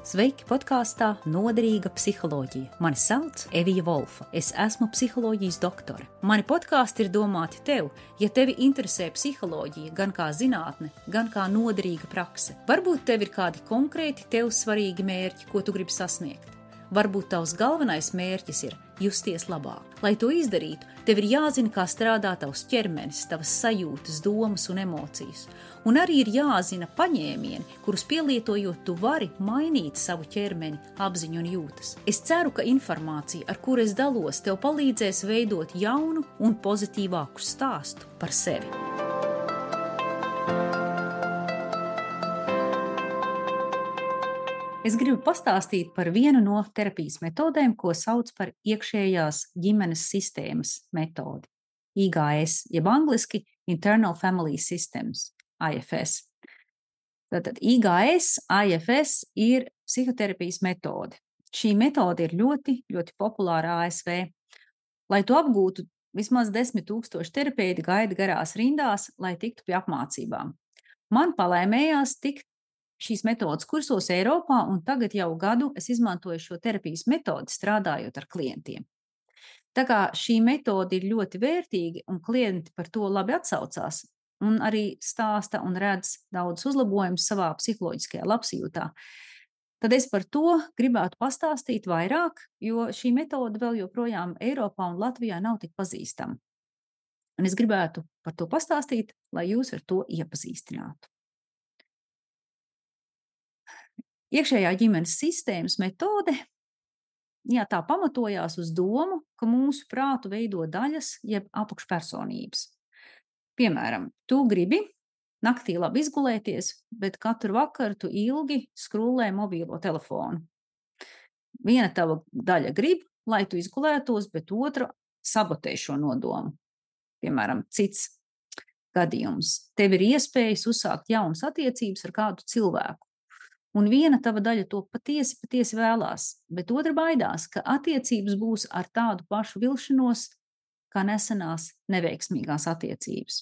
Sveiki podkāstā Noderīga psiholoģija. Mani sauc Evija Volfa. Es esmu psiholoģijas doktore. Mani podkāsti ir domāti tev, ja tevi interesē psiholoģija gan kā zinātne, gan kā noderīga prakse. Varbūt tev ir kādi konkrēti tev svarīgi mērķi, ko tu gribi sasniegt. Varbūt tavs galvenais mērķis ir justies labāk. Lai to izdarītu, tev ir jāzina, kā strādā tavs ķermenis, tavas sajūtas, domas un emocijas. Un arī ir jāzina paņēmieni, kurus pielietojot tu vari mainīt savu ķermeni, apziņu un jūtas. Es ceru, ka informācija, ar kuru es dalos, tev palīdzēs veidot jaunu un pozitīvāku stāstu par sevi. Es gribu pastāstīt par vienu no terapijas metodēm, ko sauc par iekšējās ģimenes sistēmas metodi. IGS, jeb angliski Internal Family Systems, IFS. Tātad IGS, IFS ir psihoterapijas metode. Šī metode ir ļoti, ļoti populāra ASV. Lai to apgūtu, vismaz 10,000 terapeiti gaida garās rindās, lai tiktu pie apmācībām. Man palēmējās tikt šīs metodas kursos Eiropā, un tagad jau gadu es izmantoju šo terapijas metodi, strādājot ar klientiem. Tā kā šī metode ir ļoti vērtīga, un klienti par to labi atsaucās, un arī stāsta un redz daudz uzlabojumus savā psiholoģiskajā labsajūtā, tad es par to gribētu pastāstīt vairāk, jo šī metode vēl joprojām Eiropā un Latvijā nav tik pazīstama. Un es gribētu par to pastāstīt, lai jūs ar to iepazīstinātu. Iekšējā ģimenes sistēmas metode, tā pamatojās uz domu, ka mūsu prātu veido daļas, jeb apakšpersonības. Piemēram, tu gribi naktī labi izgulēties, bet katru vakaru tu ilgi skrūlē mobīlo telefonu. Viena tava daļa grib, lai tu izgulētos, bet otra sabotē šo nodomu. Piemēram, cits gadījums. Tev ir iespējas uzsākt jaunas attiecības ar kādu cilvēku. Un viena tava daļa to patiesi vēlās, bet otra baidās, ka attiecības būs ar tādu pašu vilšanos, kā nesenās neveiksmīgās attiecības.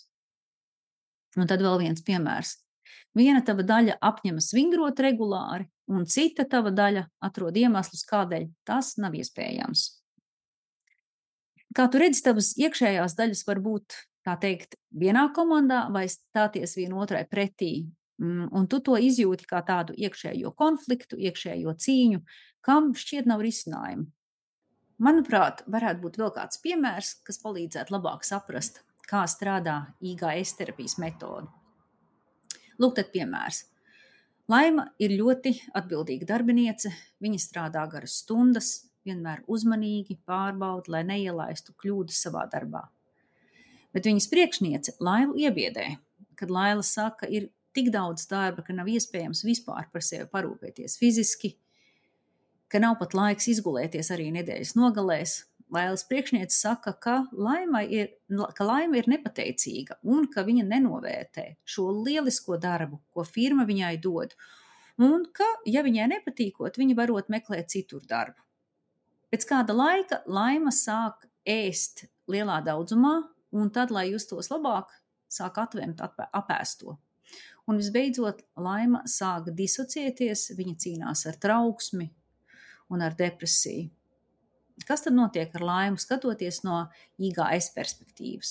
Un tad vēl viens piemērs. Viena tava daļa apņemas vingrot regulāri, un cita tava daļa atrod iemeslus, kādēļ tas nav iespējams. Kā tu redzi, tavas iekšējās daļas var būt, tā teikt, vienā komandā vai stāties vienotrai pretī. Un tu to izjūti kā tādu iekšējo konfliktu, iekšējo cīņu, kam šķiet nav risinājumu. Manuprāt, varētu būt vēl kāds piemērs, kas palīdzētu labāk saprast, kā strādā IGS terapijas metode. Lūk, tad piemērs. Laima ir ļoti atbildīga darbiniece, viņa strādā garas stundas, vienmēr uzmanīgi pārbauda, lai neielaistu kļūdas savā darbā. Bet viņas priekšniece Lailu iebiedē, kad Laila saka, ir tik daudz darba, ka nav iespējams vispār par sevi parūpēties fiziski, ka nav pat laiks izgulēties arī nedēļas nogalēs. Lailas priekšniece saka, ka Laima ir nepateicīga un ka viņa nenovērtē šo lielisko darbu, ko firma viņai dod, un ka, ja viņai nepatīkot, viņa varot meklēt citur darbu. Pēc kāda laika Laima sāk ēst lielā daudzumā, un tad, lai justos labāk, sāk atvemt apēsto. Un visbeidzot, Laima sāka disociēties, viņa cīnās ar trauksmi un ar depresiju. Kas tad notiek ar Laimu, skatoties no IGS perspektīvas?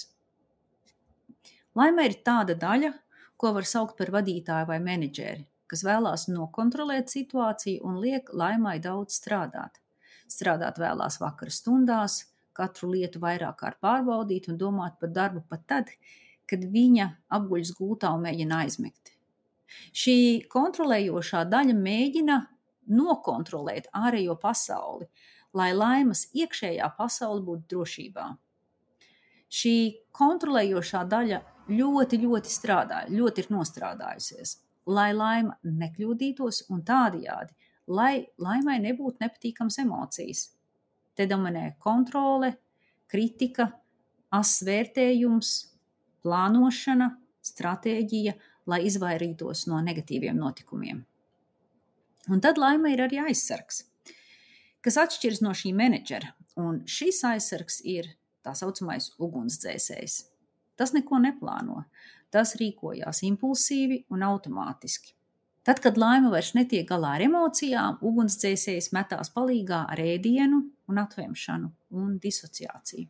Laima ir tāda daļa, ko var saukt par vadītāju vai menedžeri, kas vēlās nokontrolēt situāciju un liek Laimai daudz strādāt. Strādāt vēlās vakara stundās, katru lietu vairāk kārt pārbaudīt un domāt par darbu pat tad, kad viņa apguļas gultā un mēģina aizmigt. Šī kontrolējošā daļa mēģina nokontrolēt ārējo pasauli, lai Laimas iekšējā pasaule būtu drošībā. Šī kontrolējošā daļa ļoti strādāja, ļoti ir nostrādājusies, lai Laima nekļūdītos un tādējādi, lai Laimai nebūtu nepatīkams emocijas. Te dominē kontrole, kritika, vērtējums, plānošana, stratēģija, lai izvairītos no negatīviem notikumiem. Un tad Laima ir arī aizsargs, kas atšķiras no šī menedžera, un šis aizsargs ir tā saucamais ugunsdzēsējs. Tas neko neplāno, tas rīkojās impulsīvi un automātiski. Tad, kad laima vairs netiek galā ar emocijām, ugunsdzēsējs metās palīgā ar ēdienu un atvemšanu un disociāciju.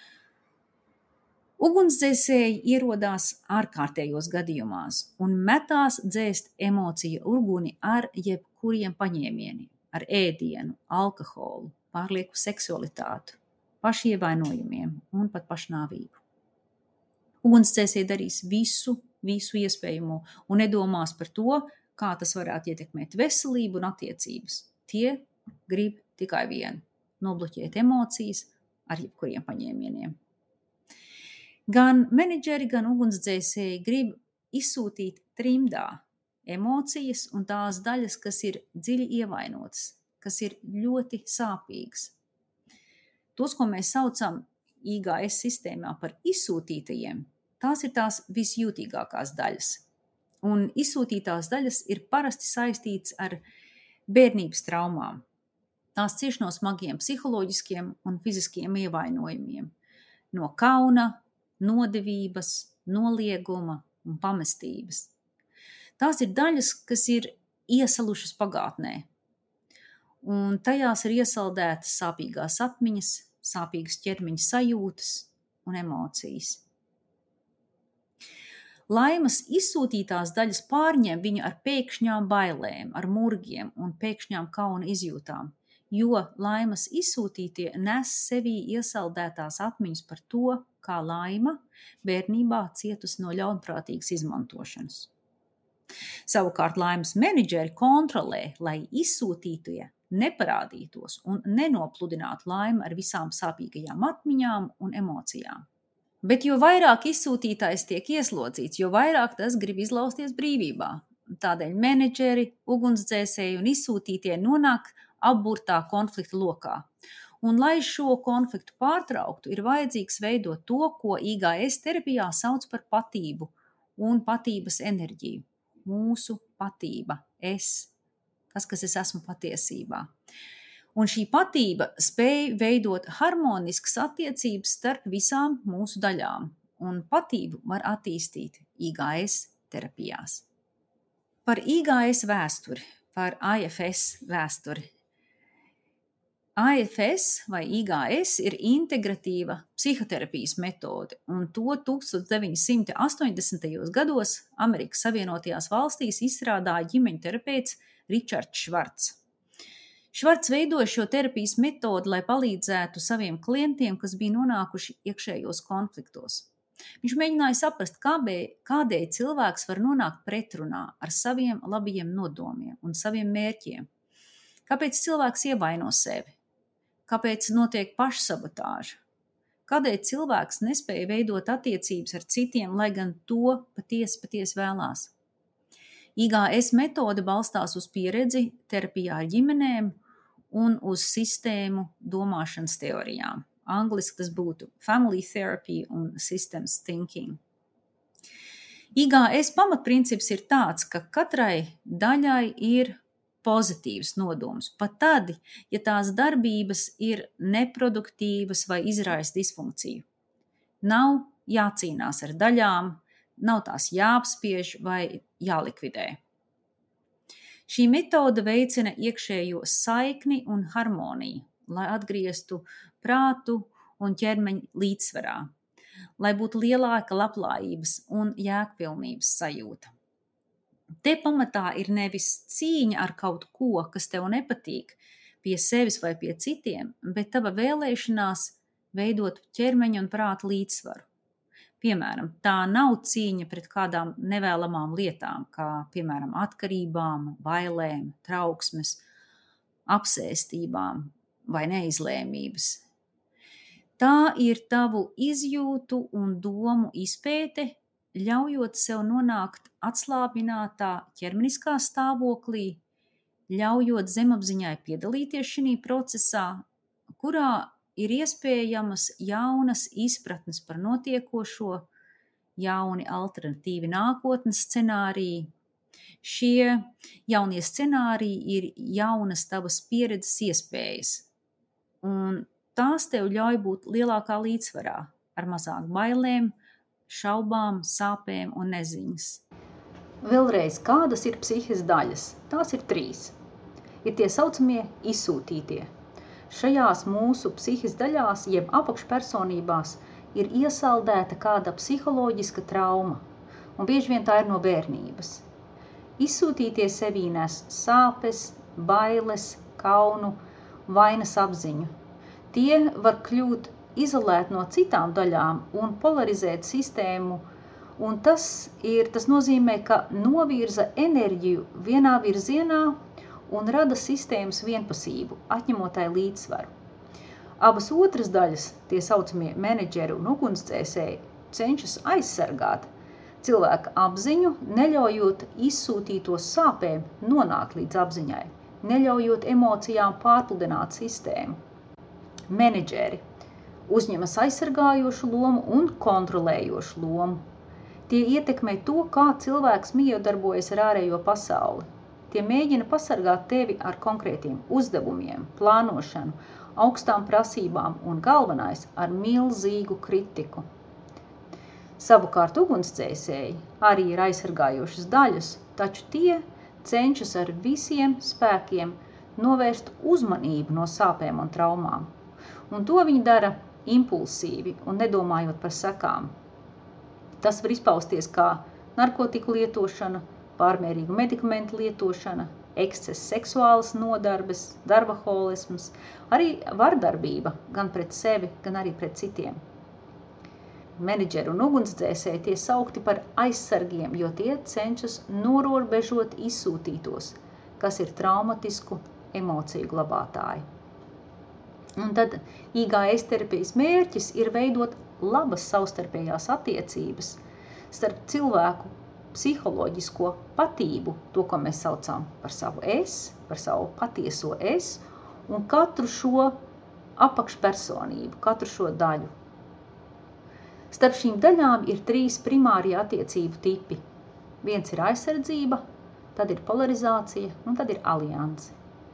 Ugunsdzēsēji ierodās ārkārtējos gadījumās un metās dzēst emociju uguni ar jebkuriem paņēmieniem, ar ēdienu, alkoholu, pārlieku seksualitāti, pašievainojumiem un pat pašnāvību. Ugunsdzēsēji darīs visu iespējamo un nedomās par to, kā tas varētu ietekmēt veselību un attiecības. Tie grib tikai vienu – nobloķēt emocijas ar jebkuriem paņēmieniem. Gan menedžeri, gan ugunsdzēsēji grib izsūtīt trimdā emocijas un tās daļas, kas ir dziļi ievainotas, kas ir ļoti sāpīgas. Tos, ko mēs saucam IGS sistēmā par izsūtītajiem, tās ir tās visjūtīgākās daļas. Un izsūtītās daļas ir parasti saistītas ar bērnības traumām. Tās cieš no smagiem psiholoģiskiem un fiziskiem ievainojumiem, no kauna, nodevības, nolieguma un pamestības. Tās ir daļas, kas ir iesalušas pagātnē, un tajās ir iesaldētas sāpīgās atmiņas, sāpīgas ķermeņa sajūtas un emocijas. Laimas izsūtītās daļas pārņem viņu ar pēkšņām bailēm, ar murgiem un pēkšņām kauna izjūtām, jo laimas izsūtītie nes sevī iesaldētās atmiņas par to, kā laima bērnībā cietusi no ļaunprātīgas izmantošanas. Savukārt laimas menedžeri kontrolē, lai izsūtītie neparādītos un nenopludinātu laimu ar visām sāpīgajām atmiņām un emocijām. Bet jo vairāk izsūtītājs tiek ieslodzīts, jo vairāk tas grib izlausties brīvībā. Tādēļ menedžeri, ugunsdzēsēji un izsūtītie nonāk apburtā konflikta lokā. Un, lai šo konfliktu pārtrauktu, ir vajadzīgs veidot to, ko IGS terapijā sauc par patību un patības enerģiju. Mūsu patība, tas, kas es esmu patiesībā. Un šī patība spēj veidot harmoniskas attiecības starp visām mūsu daļām, un patību var attīstīt IGS terapijās. Par IGS vēsturi, par IFS vēsturi. IFS vai IGS ir integratīva psihoterapijas metode, un to 1980. gados Amerikas Savienotajās valstīs izstrādāja ģimeņu terapeits Ričards Švarts. Švarts veidoja šo terapijas metodi, lai palīdzētu saviem klientiem, kas bija nonākuši iekšējos konfliktos. Viņš mēģināja saprast, kādēļ cilvēks var nonākt pretrunā ar saviem labajiem nodomiem un saviem mērķiem. Kāpēc cilvēks ievaino sevi? Kāpēc notiek pašsabotāža? Kādēļ cilvēks nespēja veidot attiecības ar citiem, lai gan to patiesi vēlās? IGS metode balstās uz pieredzi terapijā ar ģimenēm un uz sistēmu domāšanas teorijām. Angliski tas būtu family therapy un systems thinking. IGS pamatprincips ir tāds, ka katrai daļai ir pozitīvs nodoms, pat tad, ja tās darbības ir neproduktīvas vai izraisa disfunkciju. Nav jācīnās ar daļām, nav tās jāapspiež vai jālikvidē. Šī metode veicina iekšējo saikni un harmoniju, lai atgrieztu prātu un ķermeņa līdzsvarā, lai būtu lielāka labklājības un jēgpilnības sajūta. Te pamatā ir nevis cīņa ar kaut ko, kas tev nepatīk, pie sevis vai pie citiem, bet tava vēlēšanās veidot ķermeņa un prāta līdzsvaru. Piemēram, tā nav cīņa pret kādām nevēlamām lietām, kā, piemēram, atkarībām, bailēm, trauksmes, apsēstībām vai neizlēmības. Tā ir tavu izjūtu un domu izpēte, ļaujot sev nonākt atslābinātā ķermeniskā stāvoklī, ļaujot zemapziņai piedalīties šī procesā, kurā ir iespējamas jaunas izpratnes par notiekošo, jauni alternatīvi nākotnes scenāriji. Šie jaunie scenāriji ir jaunas tavas pieredzes iespējas, un tās tev ļauj būt lielākā līdzsvarā, ar mazāk bailēm, šaubām, sāpēm un neziņas. Vēlreiz, kādas ir psihes daļas? Tās ir 3. Ir tie saucamie izsūtītie. Šajās mūsu psihes daļās, jeb apakšpersonībās, ir iesaldēta kāda psiholoģiska trauma, un bieži vien tā ir no bērnības. Izsūtītie sevī nes sāpes, bailes, kaunu, vainas apziņu. Tie var kļūt izolēti no citām daļām un polarizēt sistēmu, un tas nozīmē, ka novirza enerģiju vienā virzienā un rada sistēmas vienpusību, atņemot tai līdzsvaru. Abas otras daļas, tie saucamie menedžeri un ugunsdzēsēji, cenšas aizsargāt cilvēka apziņu, neļaujot izsūtītos sāpēm nonākt līdz apziņai, neļaujot emocijām pārpludināt sistēmu. Menedžeri uzņemas aizsargājošu lomu un kontrolējošu lomu. Tie ietekmē to, kā cilvēks miedarbojas ar ārējo pasauli. Tie mēģina pasargāt tevi ar konkrētiem uzdevumiem, plānošanu, augstām prasībām un galvenais ar milzīgu kritiku. Savukārt ugunsdzēsēji arī ir aizsargājošas daļas, taču tie cenšas ar visiem spēkiem novērst uzmanību no sāpēm un traumām. Un to viņi dara impulsīvi un nedomājot par sekām. Tas var izpausties kā narkotiku lietošana, pārmērīgu medikamentu lietošana, eksces seksuālas nodarbes, darbaholisms, arī vardarbība gan pret sevi, gan arī pret citiem. Menedžeri un ugunsdzēsēji tie saukti par aizsargiem, jo tie cenšas norobežot izsūtītos, kas ir traumatisku emociju glabātāji. Un tad IGS terapijas mērķis ir veidot labas savstarpējās attiecības starp cilvēku psiholoģisko patību, to, ko mēs saucam par savu es, par savu patieso es, un katru šo apakšpersonību, katru šo daļu. Starp šīm daļām ir 3 primārie attiecību tipi. Viens ir aizsardzība, tad ir polarizācija un tad ir alianse.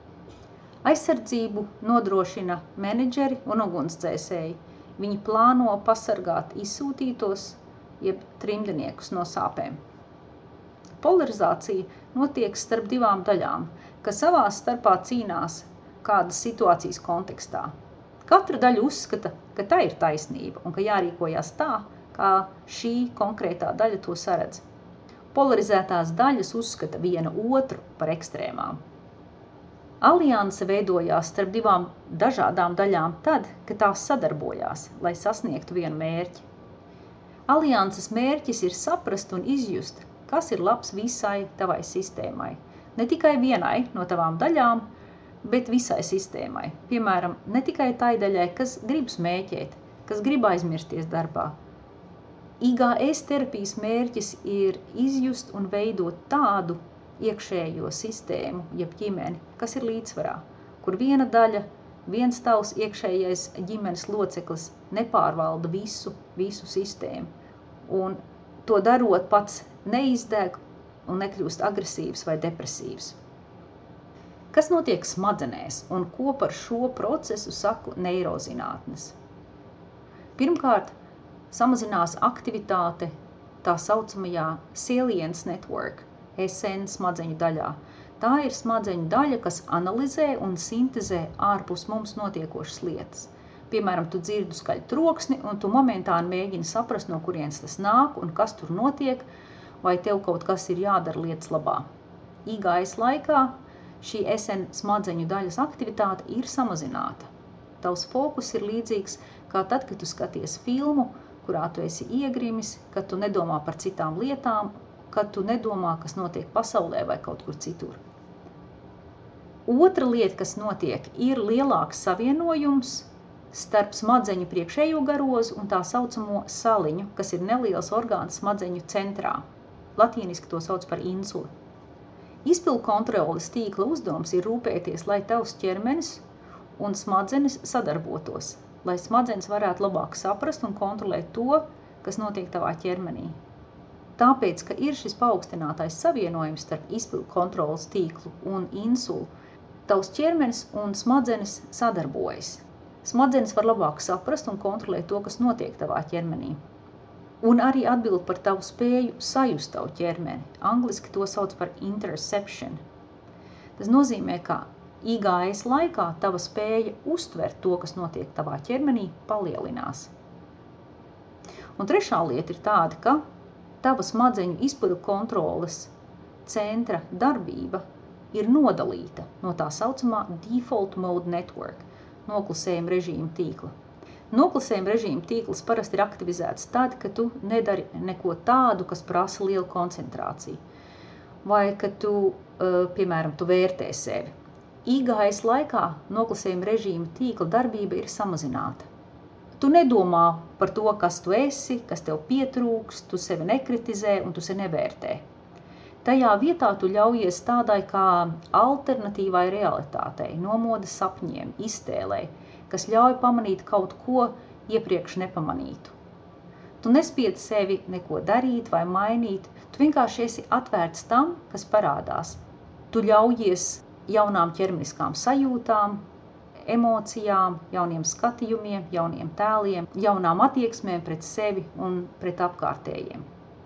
Aizsardzību nodrošina menedžeri un ugunsdzēsēji. Viņi plāno pasargāt izsūtītos, jeb trimdniekus no sāpēm. Polarizācija notiek starp 2 daļām, kas savā starpā cīnās kādas situācijas kontekstā. Katra daļa uzskata, ka tā ir taisnība un ka jārīkojās tā, kā šī konkrētā daļa to saredz. Polarizētās daļas uzskata viena otru par ekstrēmām. Alianse veidojās starp 2 dažādām daļām tad, kad tās sadarbojās, lai sasniegtu vienu mērķi. Alianses mērķis ir saprast un izjust, kas ir labs visai tavai sistēmai. Ne tikai vienai no tavām daļām, bet visai sistēmai. Piemēram, ne tikai tai daļai, kas grib smēķēt, kas grib aizmirsties darbā. IGS terapijas mērķis ir izjust un veidot tādu iekšējo sistēmu, jeb ģimeni, kas ir līdzsvarā, kur viena daļa, viens tavs iekšējais ģimenes loceklis nepārvalda visu sistēmu. Un to darot pats neizdeg un nekļūst agresīvs vai depresīvs. Kas notiek smadzenēs un ko par šo procesu saka neirozinātnes? Pirmkārt, samazinās aktivitāte tā saucamajā salience network, SN smadzeņu daļā. Tā ir smadzeņu daļa, kas analizē un sintezē ārpus mums notiekošas lietas. Piemēram, tu dzirdi skaļu troksni un tu momentāni mēģini saprast, no kurienes tas nāk un kas tur notiek, vai tev kaut kas ir jādara lietas labā. IGS laikā šī SN smadzeņu daļas aktivitāte ir samazināta. Tavs fokus ir līdzīgs kā tad, kad tu skaties filmu, kurā tu esi iegrimis, kad tu nedomā par citām lietām, kad tu nedomā, kas notiek pasaulē vai kaut kur citur. Otra lieta, kas notiek, ir lielāks savienojums starp smadzeņu priekšējo garozu un tā saucamo saliņu, kas ir neliels orgāns smadzeņu centrā. Latīniski to sauc par insuli. Izpildu kontroles tīkla uzdevums ir rūpēties, lai tavs ķermenis un smadzenes sadarbotos, lai smadzenes varētu labāk saprast un kontrolēt to, kas notiek tavā ķermenī. Tāpēc, ka ir šis paaugstinātais savienojums starp izpildu kontroles tīklu un insulu, tavs ķermenis un smadzenes sadarbojas. Smadzenes var labāk saprast un kontrolēt to, kas notiek tavā ķermenī. Un arī atbild par tavu spēju sajust tavu ķermeni. Angliski to sauc par interoception. Tas nozīmē, ka IGS laikā tava spēja uztvert to, kas notiek tavā ķermenī, palielinās. Un trešā lieta ir tāda, ka tava smadzeņu izpildu kontroles centra darbība ir nodalīta no tā saucamā default mode network, noklusējuma režīma tīkla. Noklusējuma režīma tīkls parasti ir aktivizēts tad, kad tu nedari neko tādu, kas prasa lielu koncentrāciju. Vai kad tu, piemēram, tu vērtē sevi. IGS laikā noklusējuma režīma tīkla darbība ir samazināta. Tu nedomā par to, kas tu esi, kas tev pietrūkst, tu sevi nekritizē un tu sevi nevērtē. Tajā vietā tu ļaujies tādai kā alternatīvai realitātei, nomodas sapņiem, iztēlei, kas ļauj pamanīt kaut ko iepriekš nepamanītu. Tu nespied sevi neko darīt vai mainīt, tu vienkārši esi atvērts tam, kas parādās. Tu ļaujies jaunām ķermeniskām sajūtām, emocijām, jauniem skatījumiem, jauniem tēliem, jaunām attieksmēm pret sevi un pret apkārtējiem.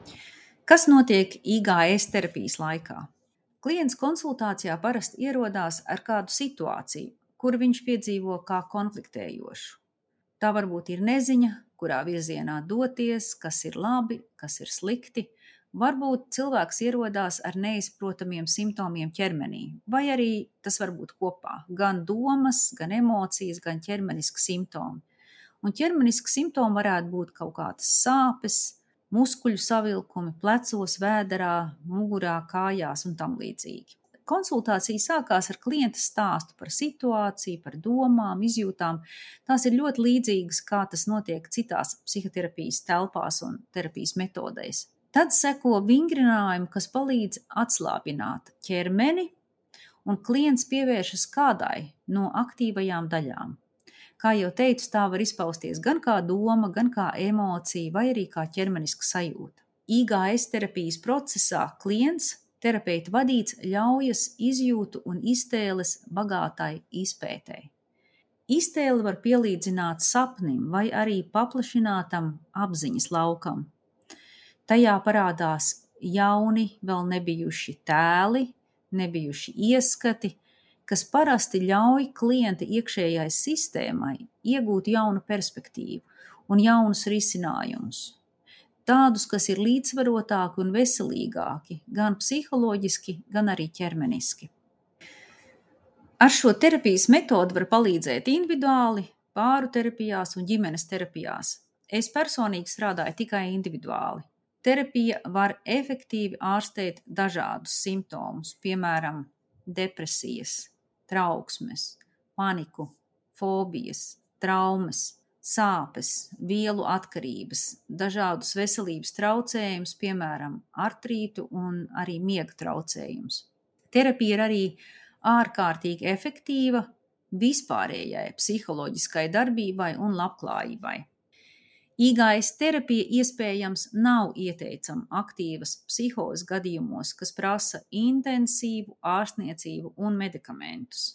Kas notiek IGS terapijas laikā? Klients konsultācijā parasti ierodās ar kādu situāciju, kuru viņš piedzīvo kā konfliktējošu. Tā varbūt ir neziņa, kurā virzienā doties, kas ir labi, kas ir slikti. Varbūt cilvēks ierodās ar neizprotamiem simptomiem ķermenī, vai arī tas var būt kopā, gan domas, gan emocijas, gan ķermeniski simptomi. Un ķermeniski simptomi varētu būt kaut kādas sāpes, muskuļu savilkumi, plecos, vēderā, mugurā, kājās un tam līdzīgi. Konsultācija sākās ar klienta stāstu par situāciju, par domām, izjūtām. Tās ir ļoti līdzīgas, kā tas notiek citās psihoterapijas telpās un terapijas metodēs. Tad seko vingrinājumi, kas palīdz atslābināt ķermeni, un klients pievēršas kādai no aktīvajām daļām. Kā jau teicu, tā var izpausties gan kā doma, gan kā emocija, vai arī kā ķermeniska sajūta. IGS terapijas procesā klients, terapeita vadīts, ļaujas izjūtu un iztēles bagātai izpētei. Iztēli var pielīdzināt sapnim vai arī paplašinātam apziņas laukam. Tajā parādās jauni, vēl nebijuši tēli, nebijuši ieskati, kas parasti ļauj klienta iekšējai sistēmai iegūt jaunu perspektīvu un jaunus risinājumus. Tādus, kas ir līdzsvarotāki un veselīgāki, gan psiholoģiski, gan arī ķermeniski. Ar šo terapijas metodu var palīdzēt individuāli, pāru terapijās un ģimenes terapijās. Es personīgi strādāju tikai individuāli. Terapija var efektīvi ārstēt dažādus simptomus, piemēram, depresijas, trauksmes, paniku, fobijas, traumas, sāpes, vielu atkarības, dažādus veselības traucējumus, piemēram, artrītu un arī miega traucējumus. Terapija ir arī ārkārtīgi efektīva vispārējai psiholoģiskai darbībai un labklājībai. IGS terapija iespējams nav ieteicama aktīvas psihozes gadījumos, kas prasa intensīvu ārstniecību un medikamentus.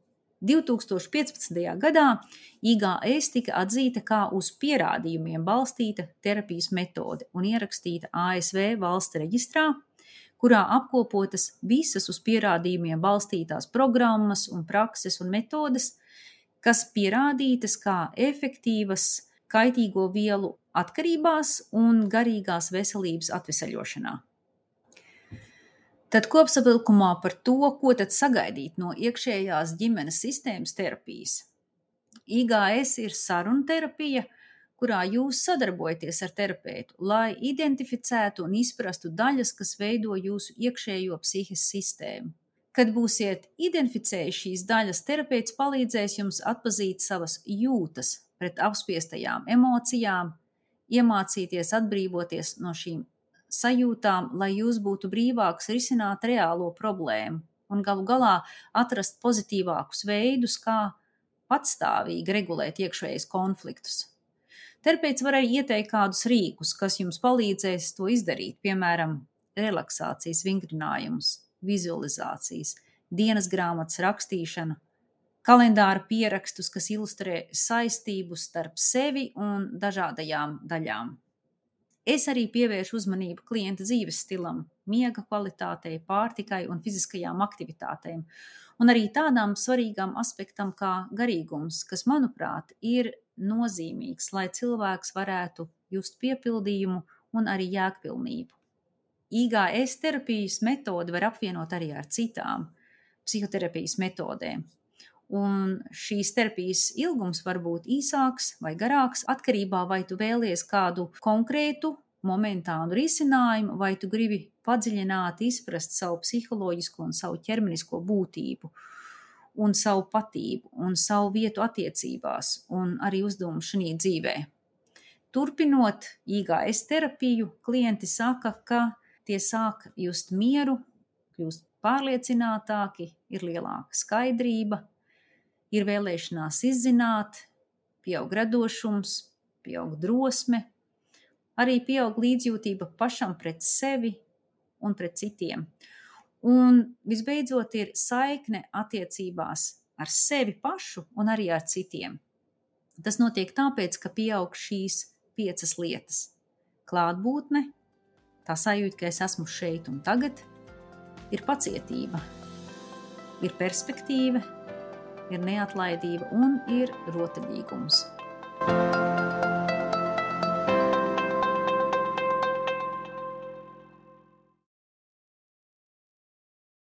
2015. gadā IGS tika atzīta kā uz pierādījumiem balstīta terapijas metode un ierakstīta ASV valsts reģistrā, kurā apkopotas visas uz pierādījumiem balstītās programmas un prakses un metodes, kas pierādītas kā efektīvas kaitīgo vielu atkarībās un garīgās veselības atvesaļošanā. Tad kopsavilkumā par to, ko tad sagaidīt no iekšējās ģimenes sistēmas terapijas. IGS ir sarunu terapija, kurā jūs sadarbojaties ar terapeitu, lai identificētu un izprastu daļas, kas veido jūsu iekšējo psihes sistēmu. Kad būsiet identificējuši šīs daļas, terapeits palīdzēs jums atpazīt savas jūtas pret apspiestajām emocijām, iemācīties atbrīvoties no šīm sajūtām, lai jūs būtu brīvāks risināt reālo problēmu un galu galā atrast pozitīvākus veidus, kā patstāvīgi regulēt iekšējos konfliktus. Terapeits var arī ieteikt kādus rīkus, kas jums palīdzēs to izdarīt, piemēram, relaksācijas vingrinājumus, vizualizācijas, dienas grāmatas rakstīšanu, kalendāra pierakstus, kas ilustrē saistību starp sevi un dažādajām daļām. Es arī pievēršu uzmanību klienta dzīves stilam, miega kvalitātei, pārtikai un fiziskajām aktivitātēm. Un arī tādām svarīgām aspektam kā garīgums, kas, manuprāt, ir nozīmīgs, lai cilvēks varētu just piepildījumu un arī jēgpilnību. IGS terapijas metodi var apvienot arī ar citām psihoterapijas metodēm. Un šīs terapijas ilgums var būt īsāks vai garāks, atkarībā vai tu vēlies kādu konkrētu, momentānu risinājumu, vai tu gribi padziļināt, izprast savu psiholoģisko un savu ķermenisko būtību, un savu patību, un savu vietu attiecībās, un arī uzdevumu šī dzīvē. Turpinot IGS terapiju, klienti saka, ka tie sāk just mieru, kļūst pārliecinātāki, ir lielāka skaidrība, ir vēlēšanās izzināt, pieaug radošums, pieaug drosme, arī pieaug līdzjūtība pašam pret sevi un pret citiem. Un visbeidzot ir saikne attiecībās ar sevi pašu un arī ar citiem. Tas notiek tāpēc, ka pieaug šīs 5 lietas. Klātbūtne, tā sajūta, ka es esmu šeit un tagad, ir pacietība, ir perspektīva, ir neatlaidība un ir rotaļīgums.